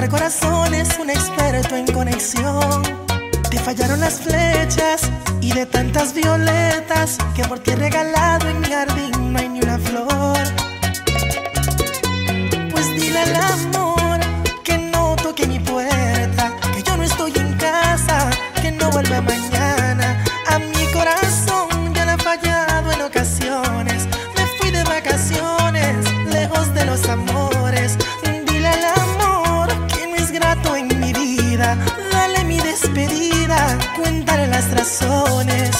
corazones, un experto en conexión. Te fallaron las flechas y de tantas violetas que por ti he regalado en mi jardín no hay ni una flor. Pues dile al amor que no toque mi puerta, que yo no estoy en casa, que no vuelva mañana. A mi corazón ya le ha fallado en ocasiones. Me fui de vacaciones, lejos de los amores. Dile al amor que no es grato en mi vida. Dale mi despedida, cuéntale las razones.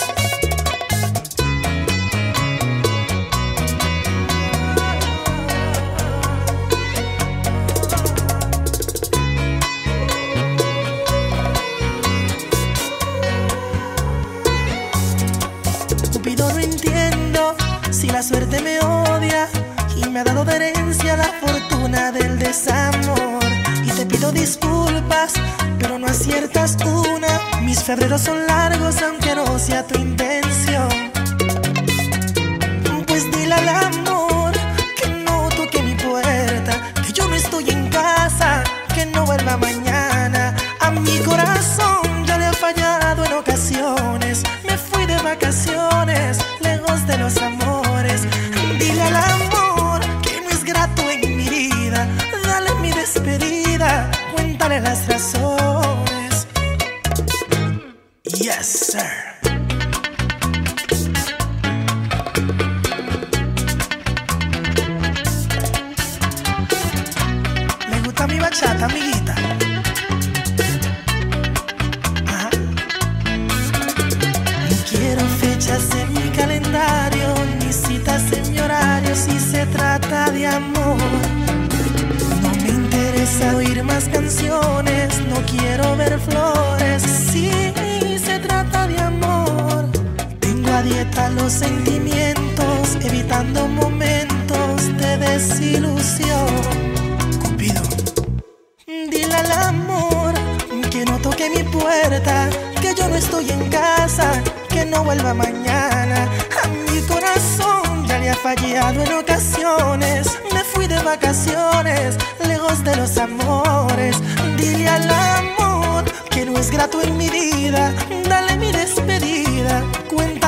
Cupido, no entiendo si la suerte me odia y me ha dado de herencia la fortuna del desamor. Y te pido disculpas, pero no aciertas una. Mis febreros son largos aunque no sea tu intención. Pues dile al amor que no toque mi puerta, que yo no estoy en casa, que no vuelva mañana. A mi corazón ya le ha fallado en ocasiones. Me fui de vacaciones, lejos de los amores. Dile al amor que no es grato en mi vida. Dale mi despedida, cuéntale las razones. Yes, sir. Me gusta mi bachata, amiguita. Ajá. No quiero fechas en mi calendario, ni citas en mi horario si se trata de amor. No me interesa oír más canciones, no quiero ver flores si se trata de amor. Tengo a dieta los sentimientos, evitando momentos de desilusión. Cupido, dile al amor que no toque mi puerta, que yo no estoy en casa, que no vuelva mañana. A mi corazón ya le ha fallado en ocasiones. Me fui de vacaciones, lejos de los amores. Dile al amor que no es grato en mi vida. Dale mi despedida, cuéntale